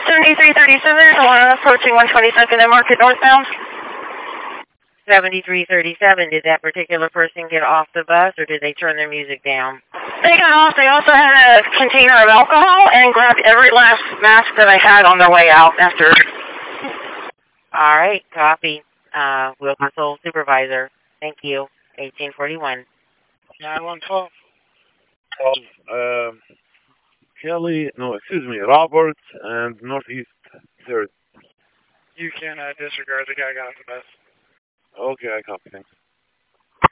7337, approaching 122nd and Market northbound. 7337, did that particular person get off the bus or did they turn their music down? They got off. They also had a container of alcohol and grabbed every last mask that I had on their way out after. All right, copy. Will console supervisor. Thank you. 1841. 912. Kelly, no, excuse me, Robert and Northeast 3rd. You can disregard the guy got off the bus. Okay, I copy, thanks.